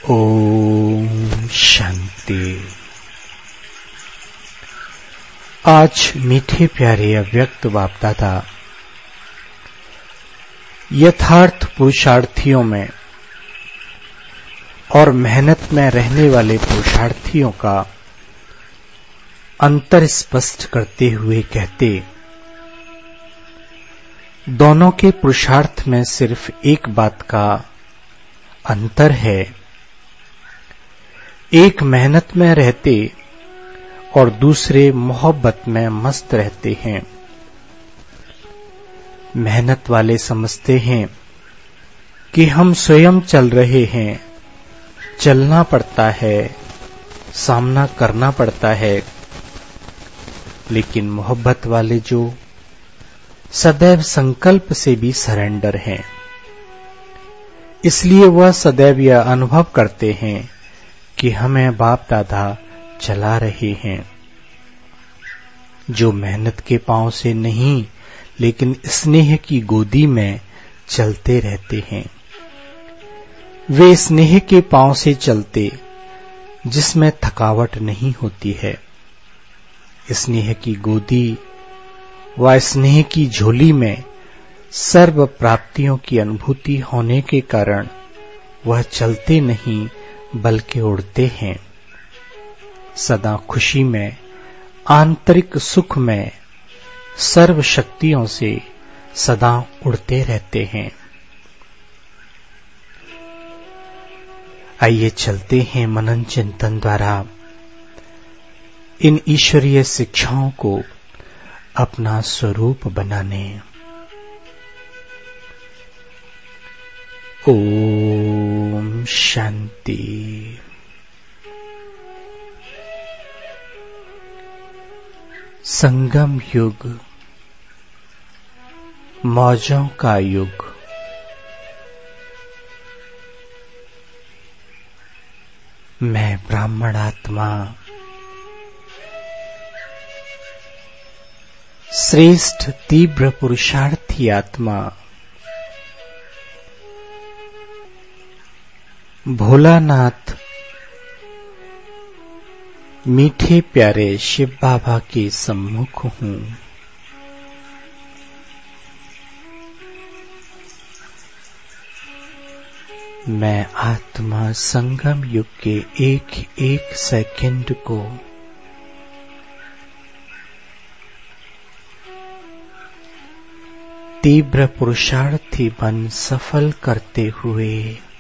ओम शांति। आज मीठे प्यारे अव्यक्त बाप-दादा यथार्थ पुरुषार्थियों में और मेहनत में रहने वाले पुरुषार्थियों का अंतर स्पष्ट करते हुए कहते, दोनों के पुरुषार्थ में सिर्फ एक बात का अंतर है। एक मेहनत में रहते और दूसरे मोहब्बत में मस्त रहते हैं। मेहनत वाले समझते हैं कि हम स्वयं चल रहे हैं, चलना पड़ता है, सामना करना पड़ता है। लेकिन मोहब्बत वाले जो सदैव संकल्प से भी सरेंडर हैं, इसलिए वह सदैव यह अनुभव करते हैं कि हमें बाप दादा चला रहे हैं। जो मेहनत के पांव से नहीं लेकिन स्नेह की गोदी में चलते रहते हैं, वे स्नेह के पांव से चलते जिसमें थकावट नहीं होती है। स्नेह की गोदी व स्नेह की झोली में सर्व प्राप्तियों की अनुभूति होने के कारण वह चलते नहीं बल्कि उड़ते हैं। सदा खुशी में, आंतरिक सुख में, सर्व शक्तियों से सदा उड़ते रहते हैं। आइए चलते हैं मनन चिंतन द्वारा इन ईश्वरीय शिक्षाओं को अपना स्वरूप बनाने। ओम शांति। संगम युग, मौजों का युग। मैं ब्राह्मण आत्मा श्रेष्ठ तीव्र पुरुषार्थी आत्मा भोलानाथ मीठे प्यारे शिव बाबा के सम्मुख हूँ। मैं आत्मा संगम युग के एक एक सेकंड को तीव्र पुरुषार्थी बन सफल करते हुए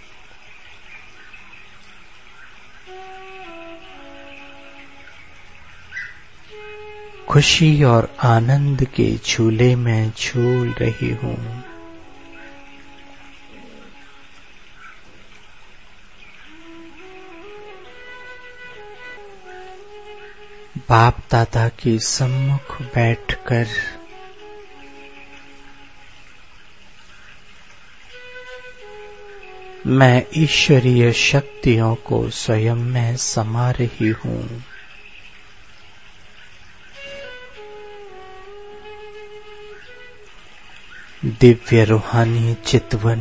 खुशी और आनंद के झूले में झूल रही हूँ। बाप दादा के सम्मुख बैठकर मैं ईश्वरीय शक्तियों को स्वयं में समा रही हूँ। दिव्य रूहानी चितवन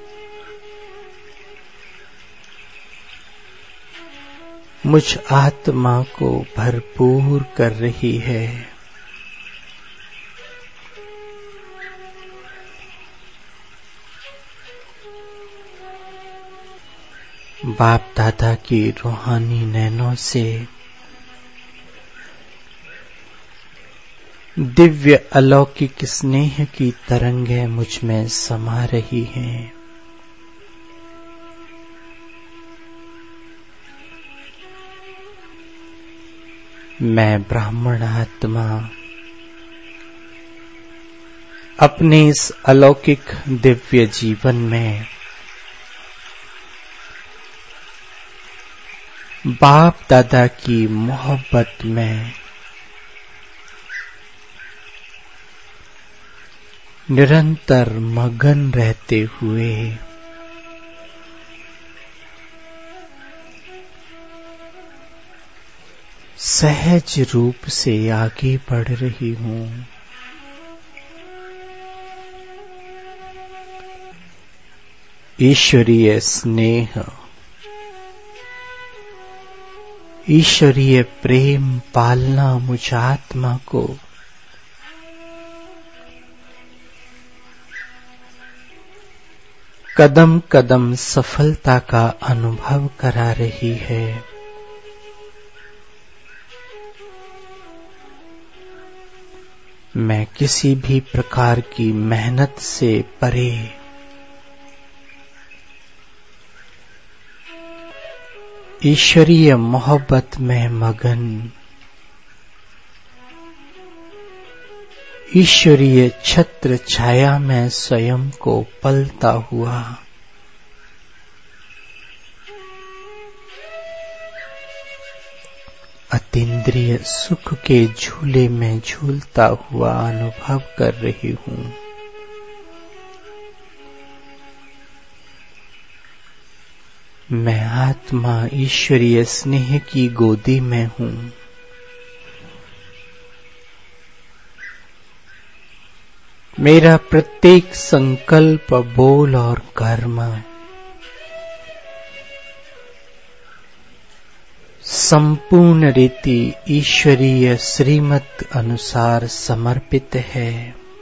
मुझ आत्मा को भरपूर कर रही है। बाप दादा की रूहानी नैनों से दिव्य अलौकिक स्नेह की तरंगें मुझ में समा रही हैं। मैं ब्राह्मण आत्मा अपने इस अलौकिक दिव्य जीवन में बाप दादा की मोहब्बत में निरंतर मगन रहते हुए सहज रूप से आगे बढ़ रही हूँ। ईश्वरीय स्नेह ईश्वरीय प्रेम पालना मुझ आत्मा को कदम कदम सफलता का अनुभव करा रही है। मैं किसी भी प्रकार की मेहनत से परे ईश्वरीय मोहब्बत में मगन, ईश्वरीय छत्र छाया में स्वयं को पलता हुआ अतीन्द्रिय सुख के झूले में झूलता हुआ अनुभव कर रही हूँ। मैं आत्मा ईश्वरीय स्नेह की गोदी में हूँ। मेरा प्रत्येक संकल्प, बोल और कर्म संपूर्ण रीति ईश्वरीय श्रीमत अनुसार समर्पित है।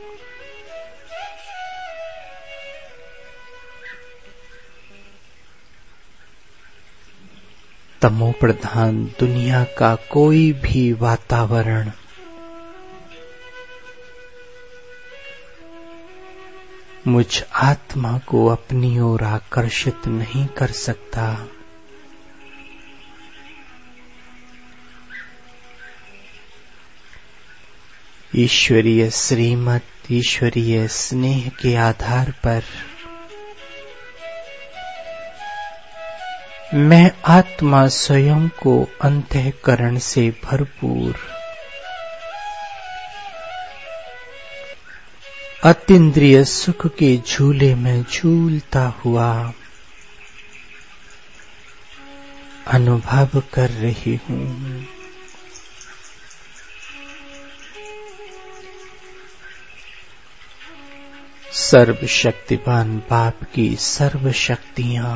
तमो प्रधान दुनिया का कोई भी वातावरण मुझ आत्मा को अपनी ओर आकर्षित नहीं कर सकता। ईश्वरीय श्रीमत, ईश्वरीय स्नेह के आधार पर मैं आत्मा स्वयं को अंतःकरण से भरपूर अतीन्द्रिय सुख के झूले में झूलता हुआ अनुभव कर रही हूँ। सर्वशक्तिवान बाप की सर्व शक्तियां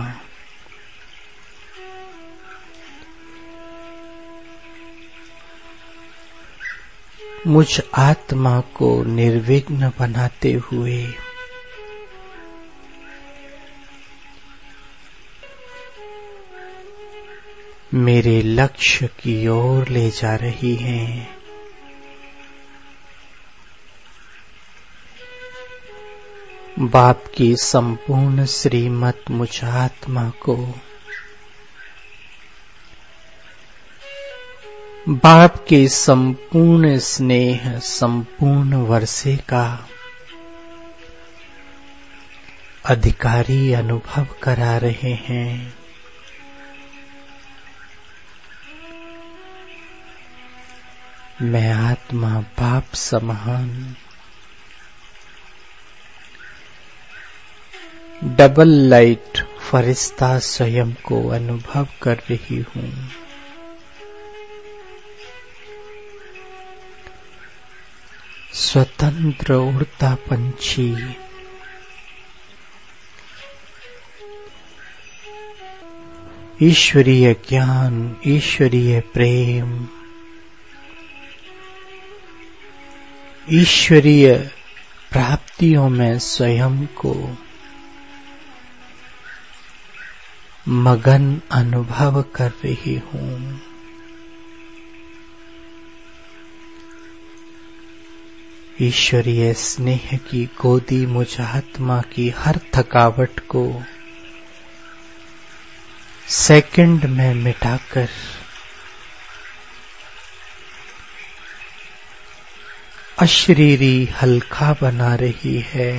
मुझ आत्मा को निर्विघ्न बनाते हुए मेरे लक्ष्य की ओर ले जा रही हैं। बाप की संपूर्ण श्रीमत मुझ आत्मा को बाप के संपूर्ण स्नेह, संपूर्ण वर्षे का अधिकारी अनुभव करा रहे हैं। मैं आत्मा बाप समान डबल लाइट फरिश्ता स्वयं को अनुभव कर रही हूँ। स्वतंत्र उड़ता पंछी ईश्वरीय ज्ञान, ईश्वरीय प्रेम, ईश्वरीय प्राप्तियों में स्वयं को मगन अनुभव कर रही हूँ। ईश्वरीय स्नेह की गोदी मुझ आत्मा की हर थकावट को सेकंड में मिटाकर अशरीरी हल्का बना रही है।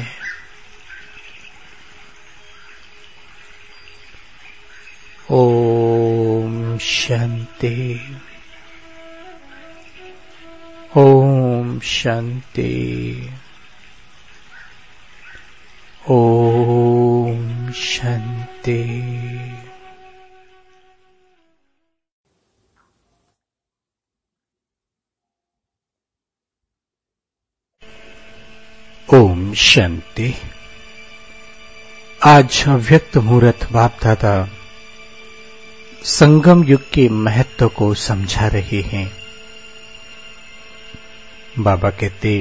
ओम शांति, ओम शांति, ओम शांति। ओम शांति। आज व्यक्त मुहूर्त बाप दादा संगम युग के महत्व को समझा रहे हैं। बाबा कहते,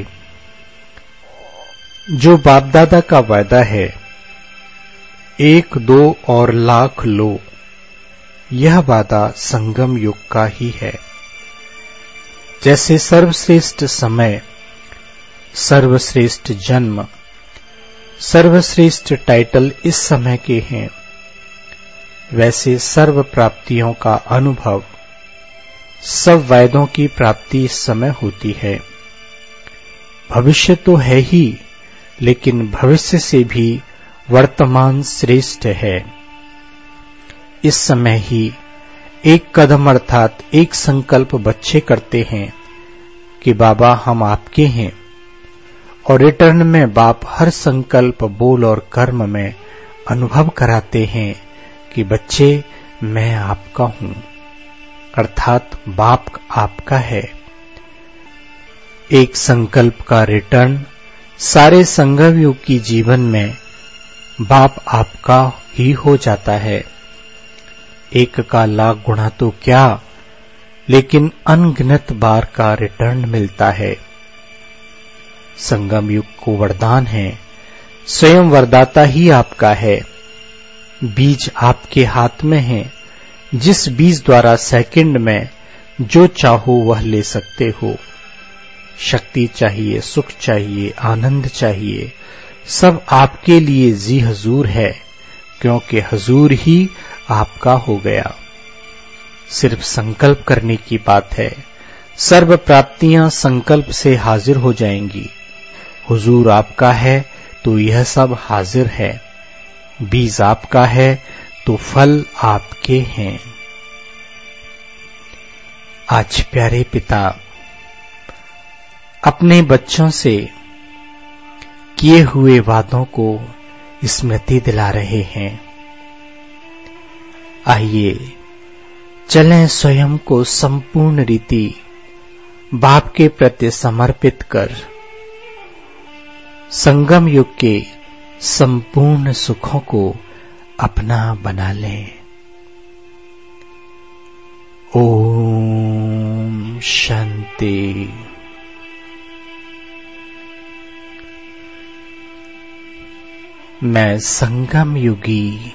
जो बाप दादा का वादा है, 1, 2 और लाख लो, यह वादा संगम युग का ही है। जैसे सर्वश्रेष्ठ समय, सर्वश्रेष्ठ जन्म, सर्वश्रेष्ठ टाइटल इस समय के हैं, वैसे सर्व प्राप्तियों का अनुभव, सब वायदों की प्राप्ति इस समय होती है। भविष्य तो है ही, लेकिन भविष्य से भी वर्तमान श्रेष्ठ है। इस समय ही एक कदम अर्थात एक संकल्प बच्चे करते हैं कि बाबा हम आपके हैं, और रिटर्न में बाप हर संकल्प, बोल और कर्म में अनुभव कराते हैं कि बच्चे मैं आपका हूं, अर्थात बाप आपका है। एक संकल्प का रिटर्न सारे संगम युग की जीवन में बाप आपका ही हो जाता है। एक का लाख गुणा तो क्या, लेकिन अनगिनत बार का रिटर्न मिलता है। संगम युग को वरदान है, स्वयं वरदाता ही आपका है। बीज आपके हाथ में है, जिस बीज द्वारा सेकंड में जो चाहो वह ले सकते हो। शक्ति चाहिए, सुख चाहिए, आनंद चाहिए, सब आपके लिए जी हजूर है, क्योंकि हजूर ही आपका हो गया। सिर्फ संकल्प करने की बात है, सर्व प्राप्तियां संकल्प से हाजिर हो जाएंगी। हुजूर आपका है तो यह सब हाजिर है, बीज आपका है तो फल आपके हैं। आज प्यारे पिता अपने बच्चों से किए हुए वादों को स्मृति दिला रहे हैं। आइए चलें स्वयं को संपूर्ण रीति बाप के प्रति समर्पित कर संगम युग के संपूर्ण सुखों को अपना बना लें। ओम शांति। मैं संगम युगी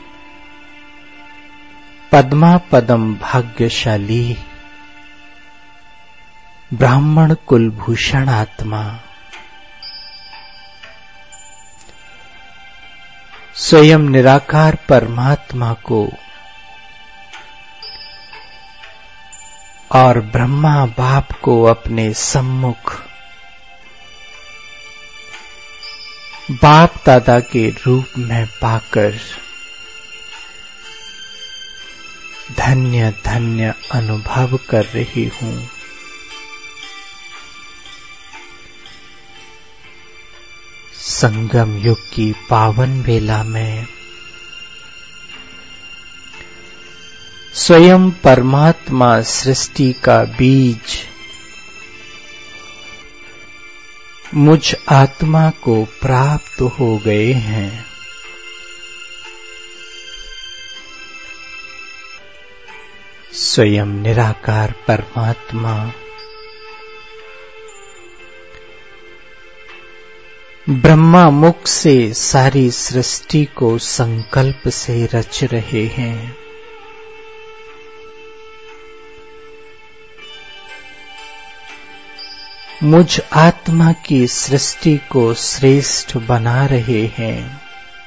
पद्मा पदम भाग्यशाली ब्राह्मण कुलभूषण आत्मा स्वयं निराकार परमात्मा को और ब्रह्मा बाप को अपने सम्मुख बाप दादा के रूप में पाकर धन्य धन्य अनुभव कर रही हूं। संगम युग की पावन बेला में स्वयं परमात्मा सृष्टि का बीज मुझ आत्मा को प्राप्त हो गए हैं। स्वयं निराकार परमात्मा ब्रह्मा मुख से सारी सृष्टि को संकल्प से रच रहे हैं। मुझ आत्मा की सृष्टि को श्रेष्ठ बना रहे हैं।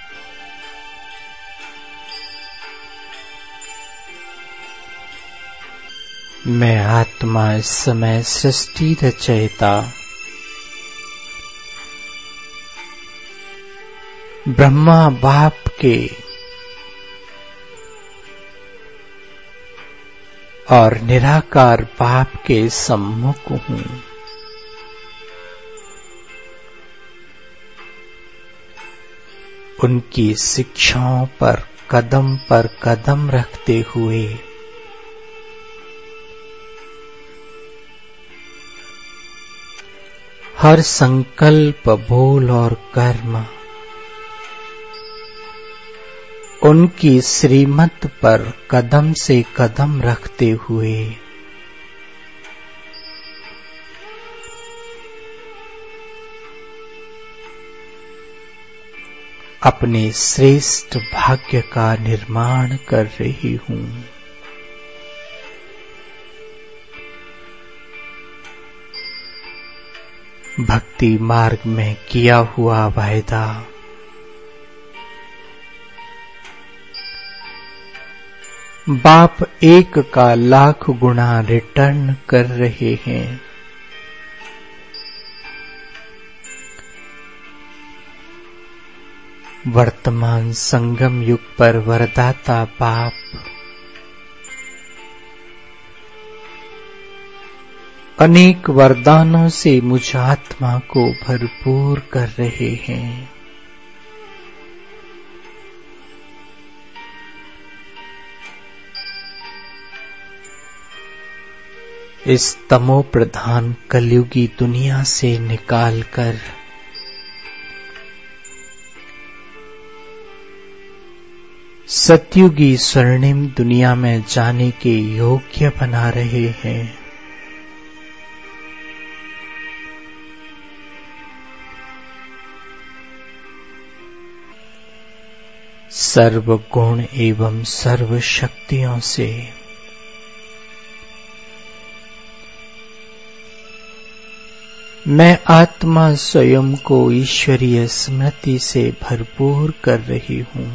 मैं आत्मा इस समय सृष्टि रचयिता ब्रह्मा बाप के और निराकार बाप के सम्मुख हूं। उनकी शिक्षाओं पर कदम रखते हुए हर संकल्प, बोल और कर्म उनकी श्रीमत पर कदम से कदम रखते हुए अपने श्रेष्ठ भाग्य का निर्माण कर रही हूँ। भक्ति मार्ग में किया हुआ वायदा बाप एक का लाख गुना रिटर्न कर रहे हैं। वर्तमान संगम युग पर वरदाता बाप अनेक वरदानों से मुझ आत्मा को भरपूर कर रहे हैं। इस तमो प्रधान कलयुगी दुनिया से निकालकर सतयुगी स्वर्णिम दुनिया में जाने के योग्य बना रहे हैं। सर्व गुण एवं सर्व शक्तियों से मैं आत्मा स्वयं को ईश्वरीय स्मृति से भरपूर कर रही हूँ।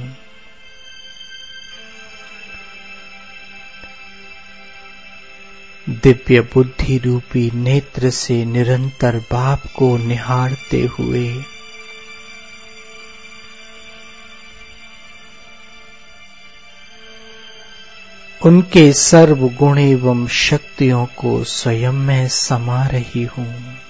दिव्य बुद्धि रूपी नेत्र से निरंतर बाप को निहारते हुए उनके सर्व गुण एवं शक्तियों को स्वयं में समा रही हूँ।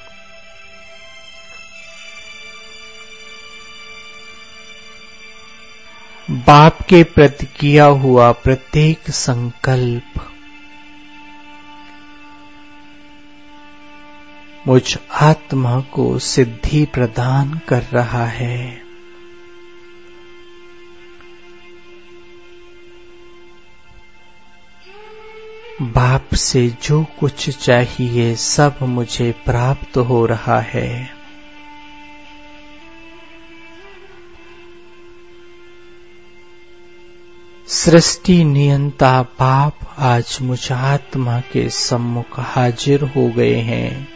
बाप के प्रति किया हुआ प्रत्येक संकल्प मुझ आत्मा को सिद्धि प्रदान कर रहा है। बाप से जो कुछ चाहिए सब मुझे प्राप्त हो रहा है। सृष्टि नियंता बाप आज मुझ आत्मा के सम्मुख हाजिर हो गए हैं।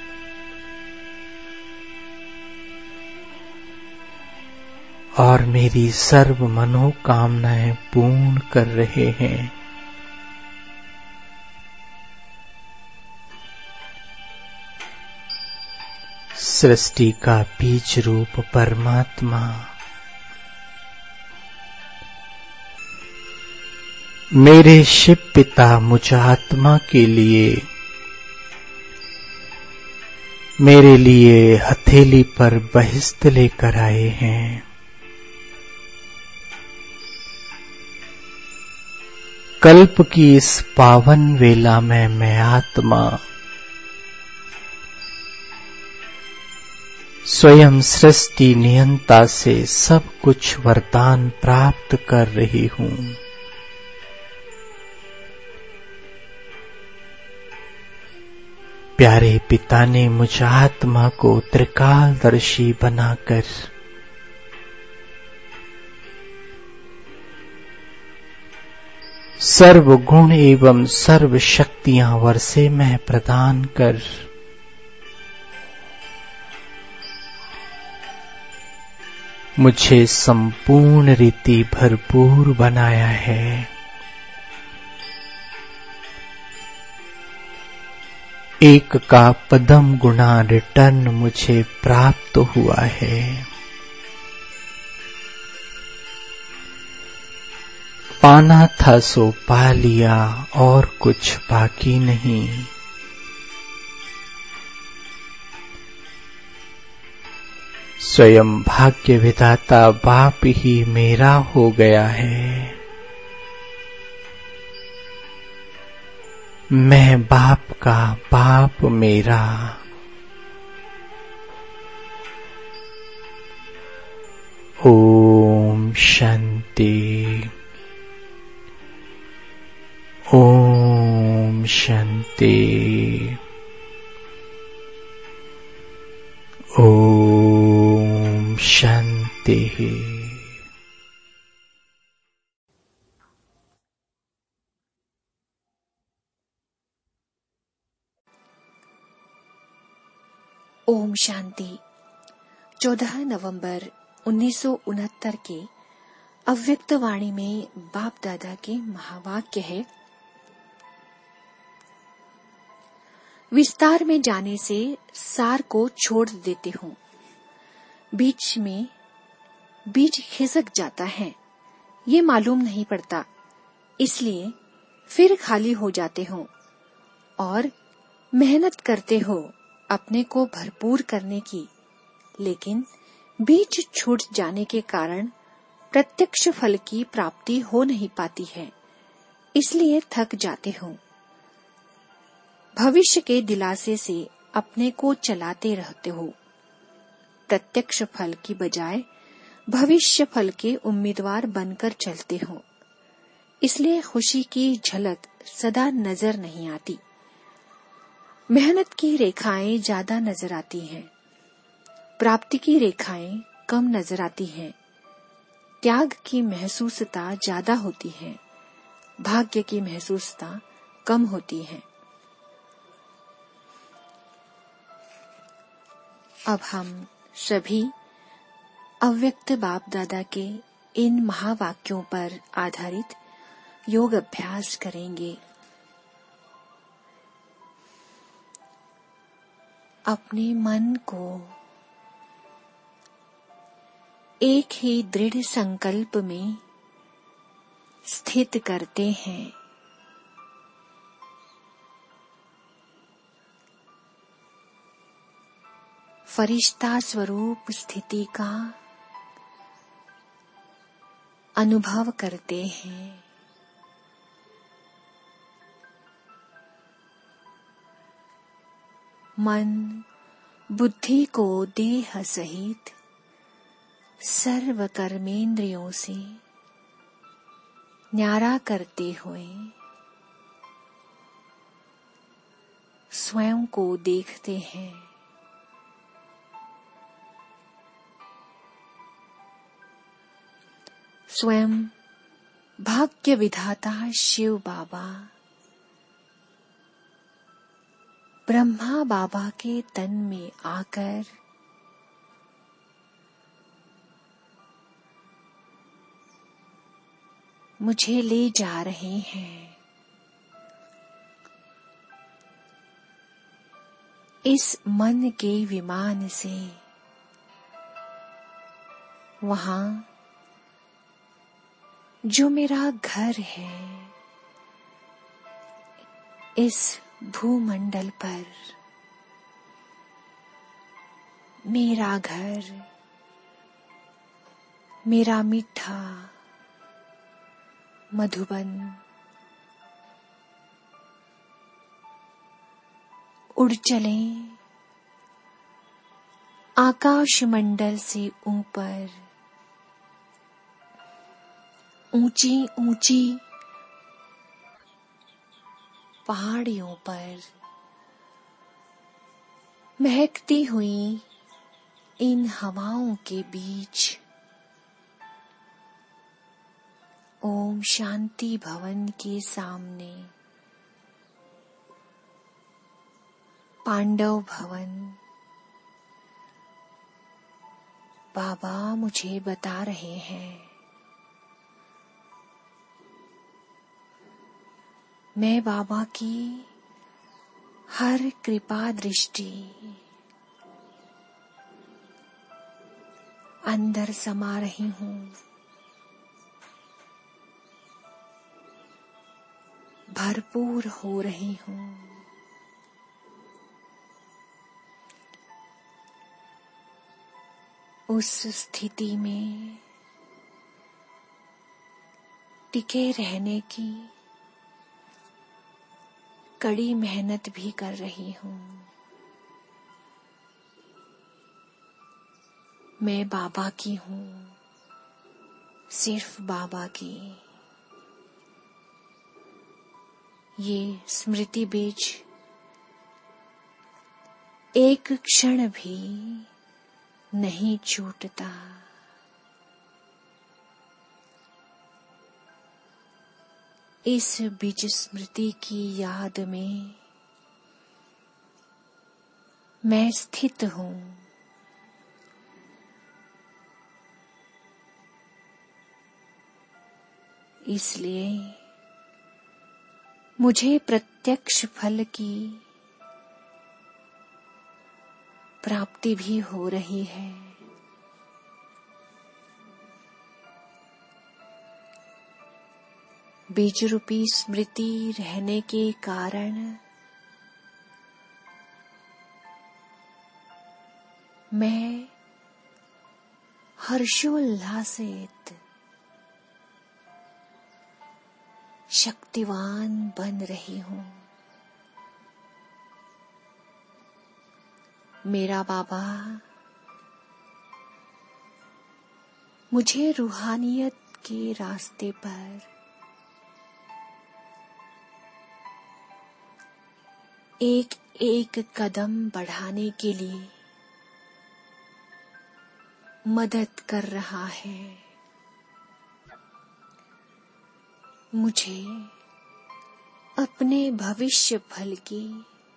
और मेरी सर्व मनोकामनाएं पूर्ण कर रहे हैं। सृष्टि का बीज रूप परमात्मा मेरे शिव पिता मुझ आत्मा के लिए मेरे लिए हथेली पर बहिष्त लेकर आए हैं। कल्प की इस पावन वेला में मैं आत्मा स्वयं सृष्टि नियंता से सब कुछ वरदान प्राप्त कर रही हूँ। प्यारे पिता ने मुझ आत्मा को त्रिकालदर्शी बनाकर सर्व गुण एवं सर्व शक्तियां वर्षे में प्रदान कर मुझे संपूर्ण रीति भरपूर बनाया है। एक का पदम गुना रिटर्न मुझे प्राप्त हुआ है। पाना था सो पा लिया और कुछ बाकी नहीं। स्वयं भाग्य विधाता बाप ही मेरा हो गया है। मैं बाप का बाप मेरा। ओम। ओम शांति। ओम शांति। ओम शांति। ओम शांति। 14 नवंबर 1969 के अव्यक्त वाणी में बाप दादा के महावाक्य है, विस्तार में जाने से सार को छोड़ देते हूँ। बीच में बीज खिसक जाता है, ये मालूम नहीं पड़ता, इसलिए फिर खाली हो जाते हो और मेहनत करते हो अपने को भरपूर करने की, लेकिन बीज छूट जाने के कारण प्रत्यक्ष फल की प्राप्ति हो नहीं पाती है, इसलिए थक जाते हो। भविष्य के दिलासे से अपने को चलाते रहते हो। प्रत्यक्ष फल की बजाय भविष्य फल के उम्मीदवार बनकर चलते हो, इसलिए खुशी की झलक सदा नजर नहीं आती। मेहनत की रेखाएं ज्यादा नजर आती हैं, प्राप्ति की रेखाएं कम नजर आती हैं। त्याग की महसूसता ज्यादा होती है, भाग्य की महसूसता कम होती है। अब हम सभी अव्यक्त बाप दादा के इन महावाक्यों पर आधारित योग अभ्यास करेंगे। अपने मन को एक ही दृढ़ संकल्प में स्थित करते हैं। फरिश्ता स्वरूप स्थिति का अनुभव करते हैं। मन बुद्धि को देह सहित सर्व कर्मेंद्रियों से न्यारा करते हुए स्वयं को देखते हैं। स्वयं भाग्य विधाता शिव बाबा ब्रह्मा बाबा के तन में आकर मुझे ले जा रहे हैं। इस मन के विमान से वहां जो मेरा घर है, इस भूमंडल पर मेरा घर, मेरा मीठा मधुबन उड़ चले आकाश मंडल से ऊपर, ऊंची ऊंची पहाड़ियों पर महकती हुई इन हवाओं के बीच ओम शांति भवन के सामने पांडव भवन बाबा मुझे बता रहे हैं। मैं बाबा की हर कृपा दृष्टि अंदर समा रही हूँ। भरपूर हो रही हूँ। उस स्थिति में टिके रहने की कड़ी मेहनत भी कर रही हूँ। मैं बाबा की हूँ। सिर्फ बाबा की। ये स्मृति बीज एक क्षण भी नहीं छूटता। इस बीज स्मृति की याद में मैं स्थित हूँ। इसलिए मुझे प्रत्यक्ष फल की प्राप्ति भी हो रही है। बीज रूपी स्मृति रहने के कारण मैं हर्षोल्लासित शक्तिवान बन रही हूँ। मेरा बाबा मुझे रूहानियत के रास्ते पर एक एक कदम बढ़ाने के लिए मदद कर रहा है। मुझे अपने भविष्य फल की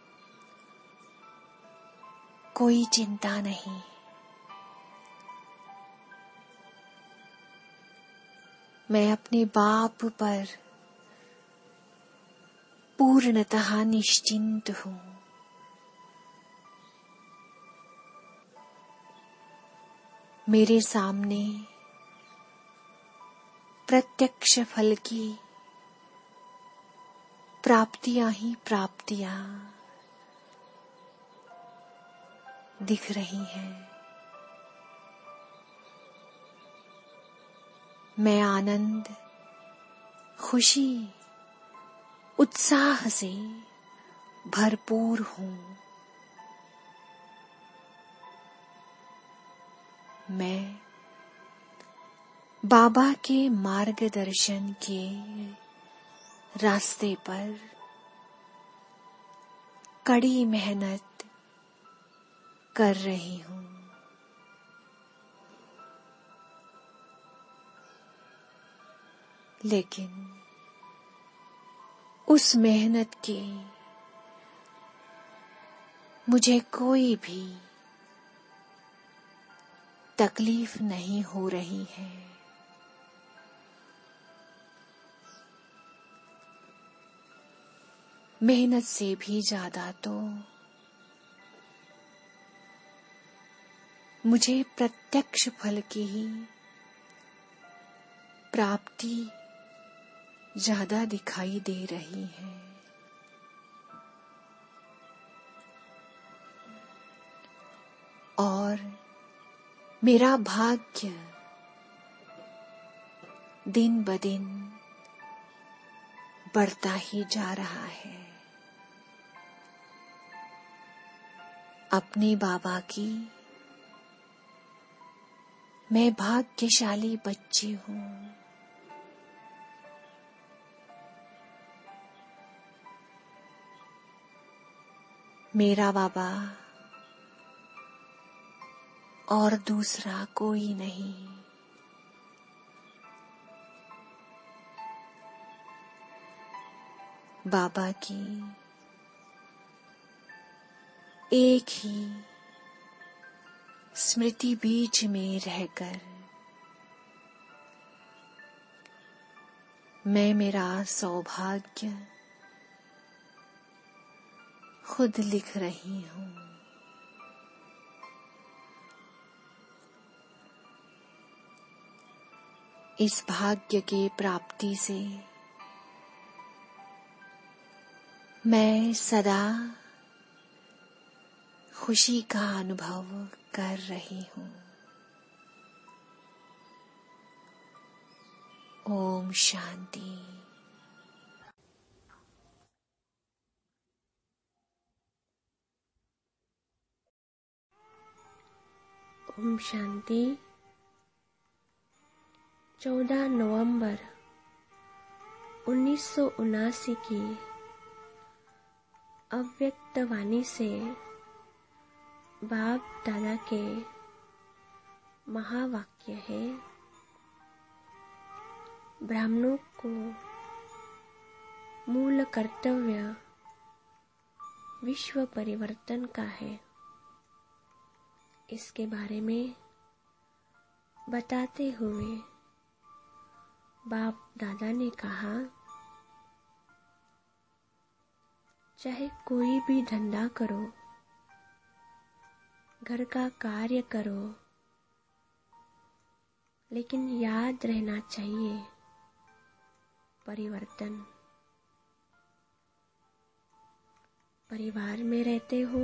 कोई चिंता नहीं। मैं अपने बाप पर पूर्णतः निश्चिंत हूँ। मेरे सामने प्रत्यक्ष फल की प्राप्तियां ही प्राप्तियां दिख रही हैं। मैं आनंद, खुशी, उत्साह से भरपूर हूँ। मैं बाबा के मार्गदर्शन के रास्ते पर कड़ी मेहनत कर रही हूँ। लेकिन उस मेहनत की मुझे कोई भी तकलीफ नहीं हो रही है। मेहनत से भी ज्यादा तो मुझे प्रत्यक्ष फल की ही प्राप्ति ज्यादा दिखाई दे रही है। और मेरा भाग्य दिन ब दिन बढ़ता ही जा रहा है। अपने बाबा की मैं भाग्यशाली बच्ची हूँ। मेरा बाबा और दूसरा कोई नहीं। बाबा की एक ही स्मृति बीज में रहकर मैं मेरा सौभाग्य खुद लिख रही हूँ। इस भाग्य के प्राप्ति से मैं सदा खुशी का अनुभव कर रही हूँ। ओम शांति। ओम शांति। 14 नवंबर 1979 की अव्यक्त वाणी से बाप दादा के महावाक्य है। ब्राह्मणों को मूल कर्तव्य विश्व परिवर्तन का है। इसके बारे में बताते हुए बाप दादा ने कहा, चाहे कोई भी धंधा करो, घर का कार्य करो, लेकिन याद रहना चाहिए परिवर्तन। परिवार में रहते हो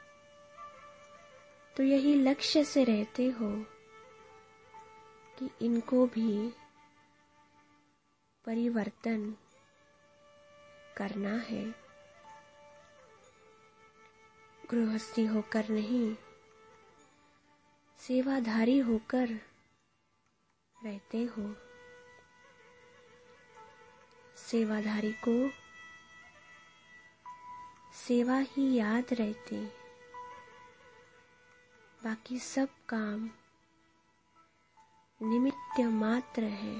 तो यही लक्ष्य से रहते हो कि इनको भी परिवर्तन करना है। गृहस्थी होकर नहीं, सेवाधारी होकर रहते हो। सेवाधारी को सेवा ही याद रहती, बाकी सब काम निमित्त मात्र है।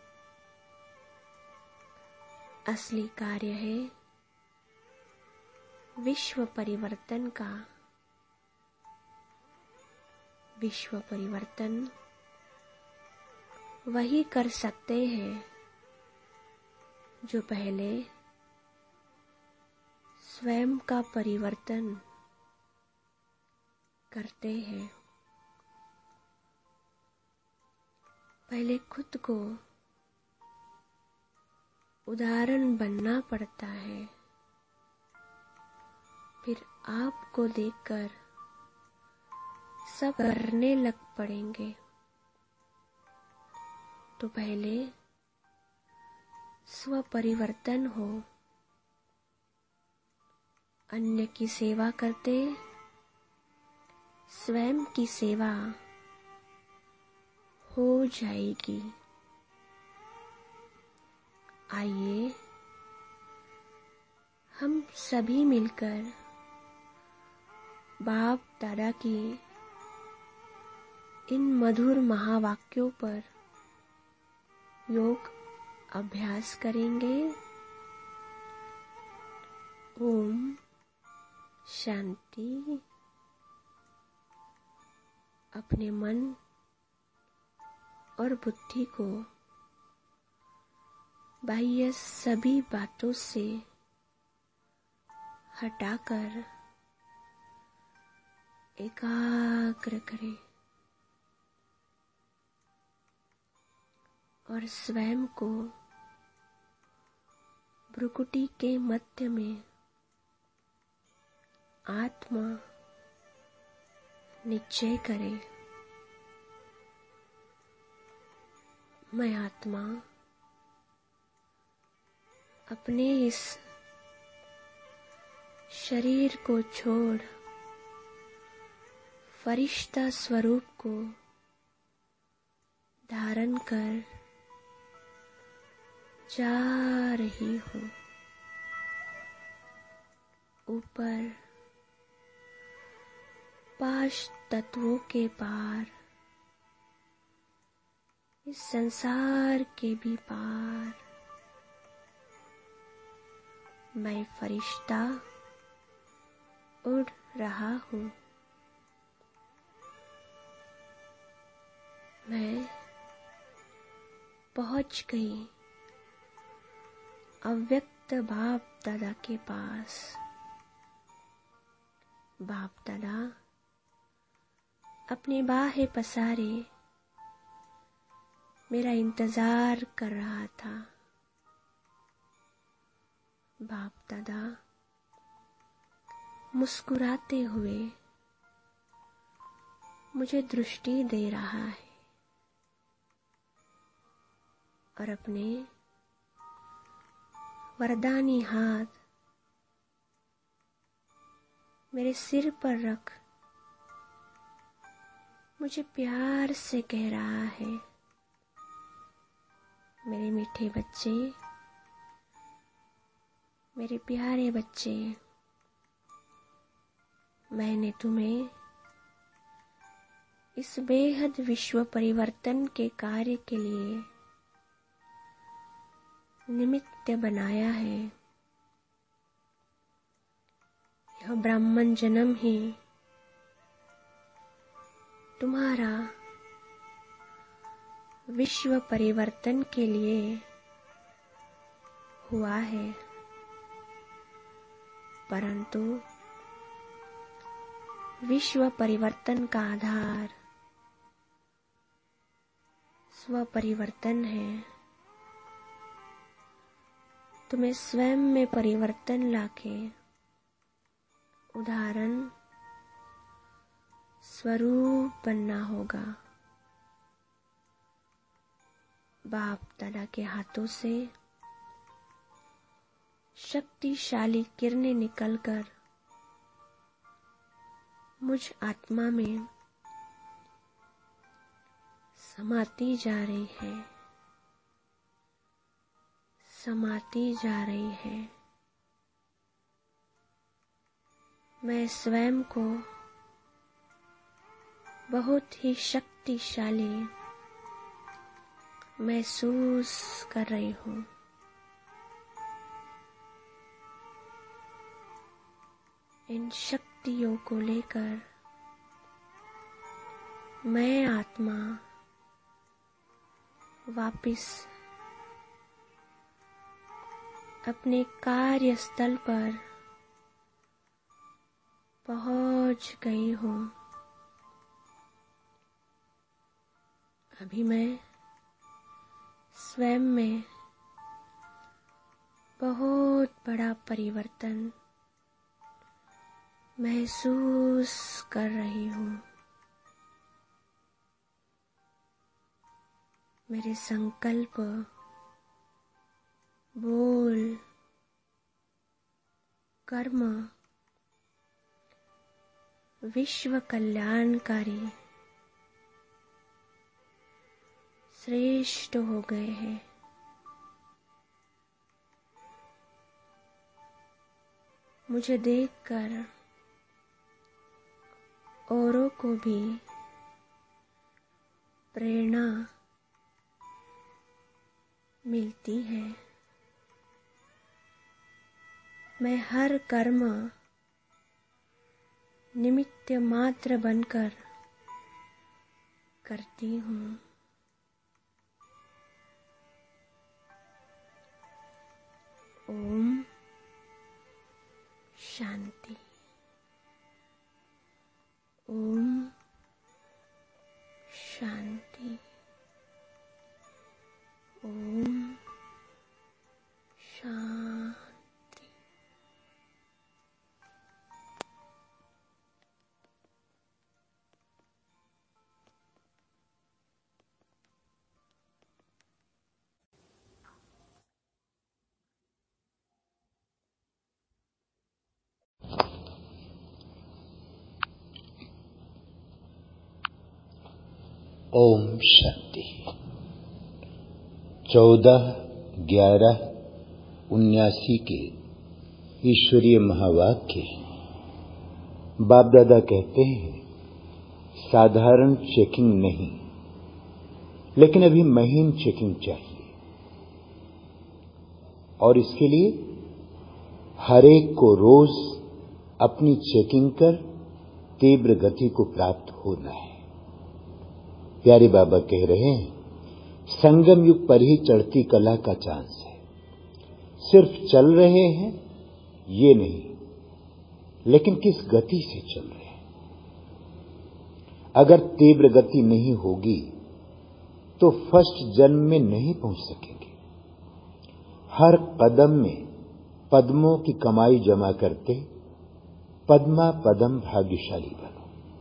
असली कार्य है विश्व परिवर्तन का। विश्व परिवर्तन वही कर सकते हैं जो पहले स्वयं का परिवर्तन करते हैं। पहले खुद को उदाहरण बनना पड़ता है, फिर आपको देखकर सब करने लग पड़ेंगे। तो पहले स्व परिवर्तन हो, अन्य की सेवा करते स्वयं की सेवा हो जाएगी। आइए हम सभी मिलकर बाप दादा की इन मधुर महावाक्यों पर योग अभ्यास करेंगे। ओम शांति। अपने मन और बुद्धि को बाह्य सभी बातों से हटाकर एकाग्र करें और स्वयं को भ्रुकुटी के मध्य में आत्मा निश्चय करें। मैं आत्मा अपने इस शरीर को छोड़ फरिश्ता स्वरूप को धारण कर जा रही हूँ। ऊपर 5 तत्वों के पार, इस संसार के भी पार, मैं फरिश्ता उड़ रहा हूँ। मैं पहुँच गई अव्यक्त बाप दादा के पास। बाप दादा अपने बाहें पसारे मेरा इंतजार कर रहा था। बाप दादा मुस्कुराते हुए मुझे दृष्टि दे रहा है और अपने वरदानी हाथ मेरे सिर पर रख मुझे प्यार से कह रहा है, मेरे मीठे बच्चे, मेरे प्यारे बच्चे, मैंने तुम्हें इस बेहद विश्व परिवर्तन के कार्य के लिए निमित्त बनाया है। यह ब्राह्मण जन्म ही तुम्हारा विश्व परिवर्तन के लिए हुआ है, परंतु विश्व परिवर्तन का आधार स्व परिवर्तन है। तुम्हें स्वयं में परिवर्तन लाके उदाहरण स्वरूप बनना होगा। बाप दादा के हाथों से शक्तिशाली किरणें निकलकर मुझ आत्मा में समाती जा रही है, समाती जा रही है। मैं स्वयं को बहुत ही शक्तिशाली महसूस कर रही हूँ। इन शक्तियों को लेकर मैं आत्मा वापिस अपने कार्यस्थल पर पहुंच गई हूँ। अभी मैं स्वयं में बहुत बड़ा परिवर्तन महसूस कर रही हूँ। मेरे संकल्प, बोल, कर्म विश्व कल्याणकारी श्रेष्ठ हो गए हैं। मुझे देखकर औरों को भी प्रेरणा मिलती है। मैं हर कर्म निमित्त मात्र बनकर करती हूँ। ओम शांति। ओम शांति। ओम शांति। ओम शांति। 14/11/79 के ईश्वरीय महावाक्य। बाप दादा कहते हैं साधारण चेकिंग नहीं, लेकिन अभी महीन चेकिंग चाहिए, और इसके लिए हर एक को रोज अपनी चेकिंग कर तीव्र गति को प्राप्त होना है। प्यारे बाबा कह रहे हैं संगम युग पर ही चढ़ती कला का चांस है। सिर्फ चल रहे हैं ये नहीं, लेकिन किस गति से चल रहे हैं। अगर तीव्र गति नहीं होगी तो फर्स्ट जन्म में नहीं पहुंच सकेंगे। हर कदम में पद्मों की कमाई जमा करते पद्मा पदम भाग्यशाली बनो।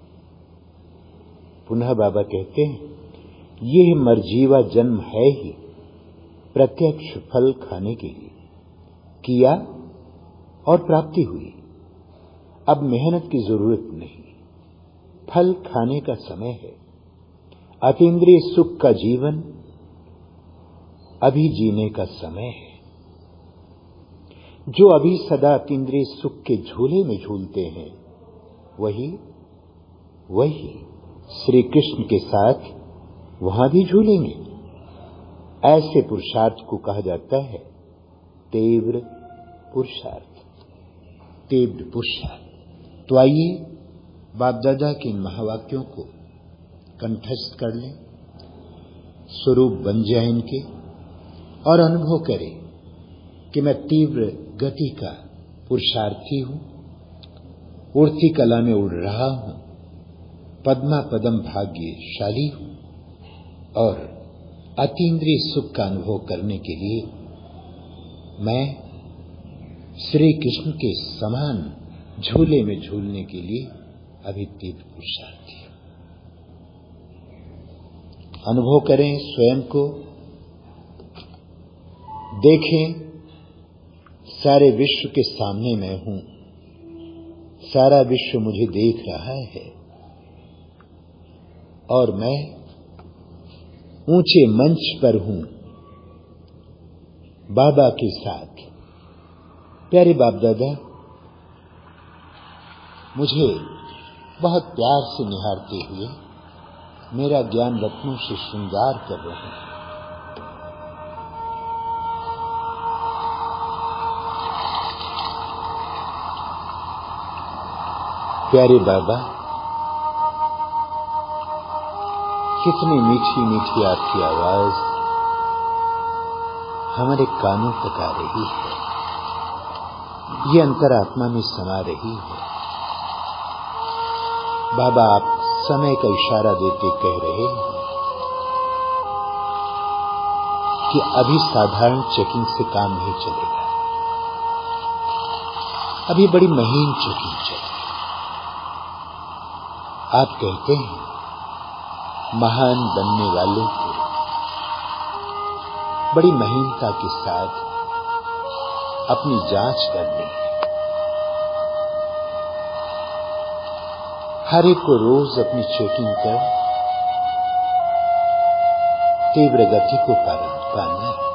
पुनः बाबा कहते हैं यह मरजीवा जन्म है ही प्रत्यक्ष फल खाने के लिए किया और प्राप्ति हुई। अब मेहनत की जरूरत नहीं, फल खाने का समय है। अतीन्द्रिय सुख का जीवन अभी जीने का समय है। जो अभी सदा अतीन्द्रिय सुख के झूले में झूलते हैं, वही श्री कृष्ण के साथ वहां भी झूलेंगे। ऐसे पुरुषार्थ को कहा जाता है तीव्र पुरुषार्थ। तीव्र पुरुषार्थ। तो आइए बाप दादा के इन महावाक्यों को कंठस्थ कर लें, स्वरूप बन जाए इनके, और अनुभव करें कि मैं तीव्र गति का पुरुषार्थी हूं, उड़ती कला में उड़ रहा हूं, पद्मा पदम भाग्यशाली हूं, और अतीन्द्रिय सुख का अनुभव करने के लिए मैं श्री कृष्ण के समान झूले में झूलने के लिए अभी तीव्र पुरुषार्थी हूं। अनुभव करें स्वयं को, देखें सारे विश्व के सामने मैं हूं, सारा विश्व मुझे देख रहा है, और मैं ऊंचे मंच पर हूं बाबा के साथ। प्यारे बाप दादा मुझे बहुत प्यार से निहारते हुए मेरा ज्ञान रत्नों से श्रृंगार कर रहे हैं। प्यारे बाबा, कितनी मीठी मीठी आपकी आवाज हमारे कानों तक आ रही है, ये अंतरात्मा में समा रही है। बाबा, आप समय का इशारा देते कह रहे हैं कि अभी साधारण चेकिंग से काम नहीं चलेगा, अभी बड़ी महीन चेकिंग चलेगी। आप कहते हैं महान बनने वालों को बड़ी महीनता के साथ अपनी जांच करनी है। हर एक को रोज अपनी चेकिंग कर तीव्र गति को पाना है।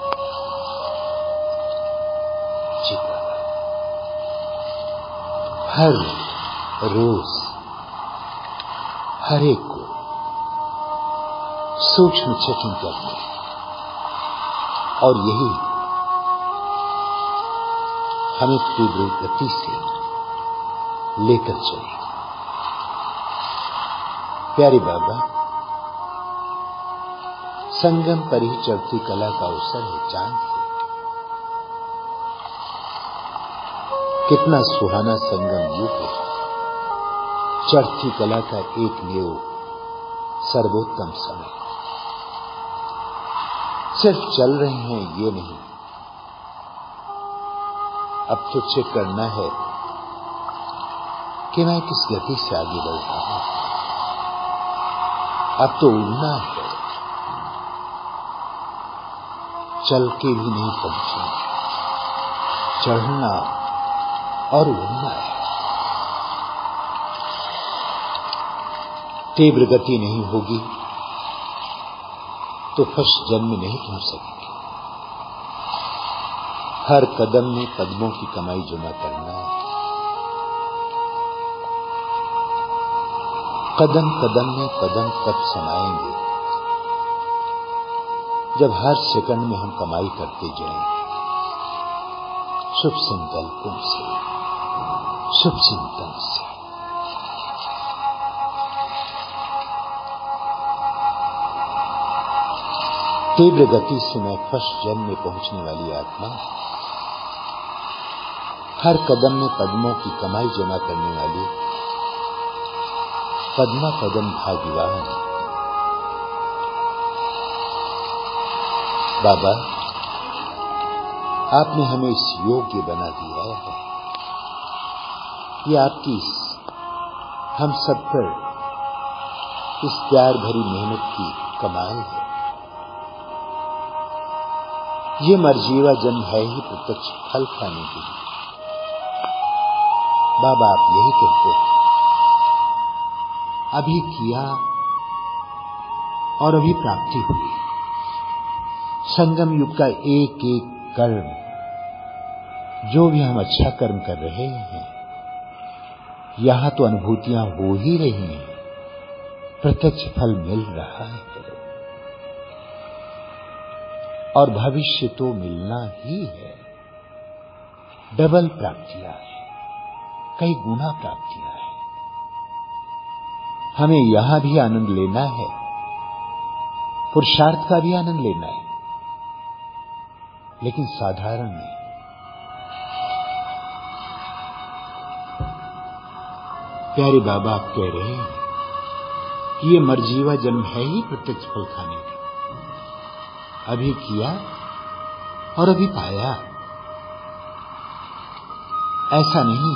जी बाबा, हर रोज हर एक को सूक्ष्म चेकिंग करनी है, और यही हमें तीव्र गति से लेकर चलेगी। प्यारे बाबा, संगम पर ही चढ़ती कला का अवसर है चांद से। कितना सुहाना संगम युग है। चढ़ती कला का एक नेव सर्वोत्तम समय। सिर्फ चल रहे हैं ये नहीं, अब तो चेक करना है कि मैं किस गति से आगे बढ़ रहा हूं। अब तो उड़ना है, चल के भी नहीं पहुंचना, चढ़ना और उड़ना है। तीव्र गति नहीं होगी तो फर्स्ट जन्म नहीं पहुंच सकेंगे। हर कदम में पद्मों की कमाई जमा करना है। कदम कदम में पदम तब समाएंगे जब हर सेकंड में हम कमाई करते जाएंगे। शुभ संकल्पों से, शुभ चिंतन से। तीव्र गति से मैं फर्स्ट जन्म में पहुंचने वाली आत्मा, हर कदम में पद्मों की कमाई जमा करने वाली पद्मा पदम भाग्यवान। बाबा, आपने हमें इस योग्य बना दिया है। ये आपकी हम सब पर इस प्यार भरी मेहनत की कमाल है। ये मरजीवा जन्म है ही प्रत्यक्ष फल खाने के लिए। बाबा, आप यही कहते हैं, अभी किया और अभी प्राप्ति हुई। संगम युग का एक एक कर्म, जो भी हम अच्छा कर्म कर रहे हैं, यहां तो अनुभूतियां हो ही रही हैं, प्रत्यक्ष फल मिल रहा है और भविष्य तो मिलना ही है। डबल प्राप्तियां हैं, कई गुना प्राप्तियां हैं। हमें यहां भी आनंद लेना है, पुरुषार्थ का भी आनंद लेना है, लेकिन साधारण नहीं। प्यारे बाबा आप कह रहे हैं कि ये मरजीवा जन्म है ही प्रत्यक्ष फल खाने का। अभी किया और अभी पाया। ऐसा नहीं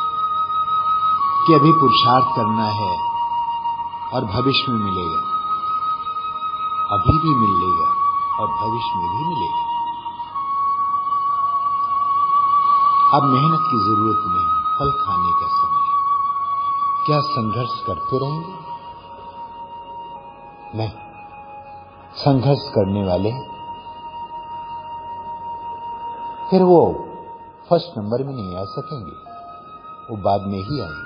कि अभी पुरुषार्थ करना है और भविष्य में मिलेगा। अभी भी मिलेगा और भविष्य में भी मिलेगा। अब मेहनत की जरूरत नहीं, फल खाने का समय है। क्या संघर्ष करते रहेंगे? नहीं, संघर्ष करने वाले फिर वो फर्स्ट नंबर में नहीं आ सकेंगे, वो बाद में ही आएंगे।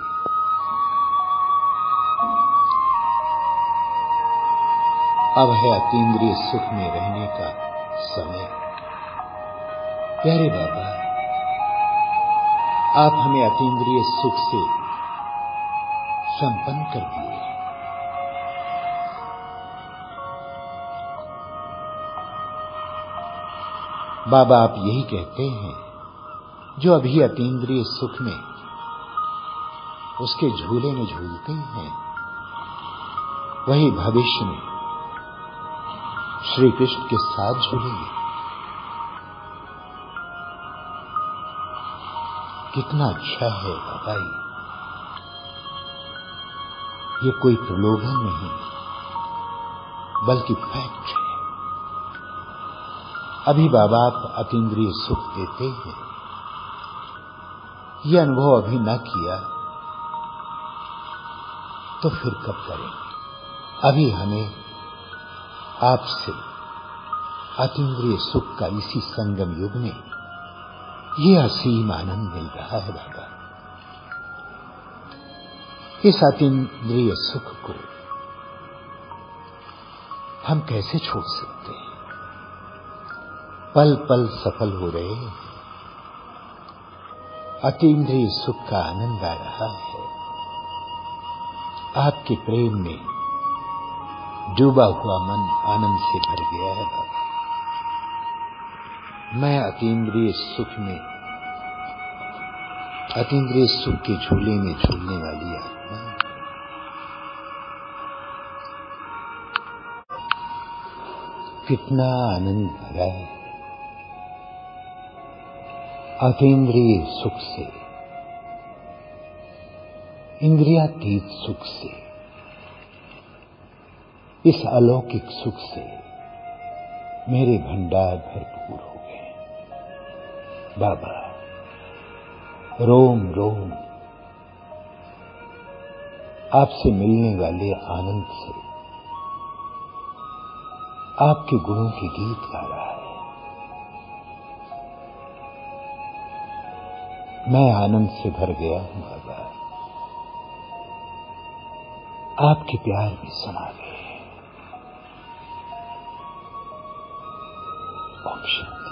अब है अतीन्द्रिय सुख में रहने का समय। प्यारे बाबा, आप हमें अतीन्द्रिय सुख से संपन्न कर दिए। बाबा आप यही कहते हैं, जो अभी अतीन्द्रिय सुख में उसके झूले में झूलते हैं, वही भविष्य में श्री कृष्ण के साथ झूलेंगे। कितना अच्छा है बाबा। ये कोई प्रलोभन नहीं, बल्कि फैक्ट है। अभी बाबा आप अतीन्द्रिय सुख देते हैं, ये अनुभव अभी न किया तो फिर कब करेंगे? अभी हमें आपसे अतीन्द्रिय सुख का इसी संगम युग में ये असीम आनंद मिल रहा है बाबा। इस अतीन्द्रिय सुख को हम कैसे छोड़ सकते हैं? पल पल सफल हो रहे हैं, अतीन्द्रिय सुख का आनंद आ रहा है। आपके प्रेम में डूबा हुआ मन आनंद से भर गया है बाबा। मैं अतीन्द्रिय सुख में, अतीन्द्रिय सुख के झूले में झूलने वाली आत्मा। कितना आनंद भरा है अतीन्द्रिय सुख से, इंद्रियातीत सुख से, इस अलौकिक सुख से मेरे भंडार भरपूर हो गए बाबा। रोम रोम आपसे मिलने वाले आनंद से आपके गुणों के गीत गा रहा है। मैं आनंद से भर गया हूं बाबा, आपके प्यार में समा गए। ओम शांति।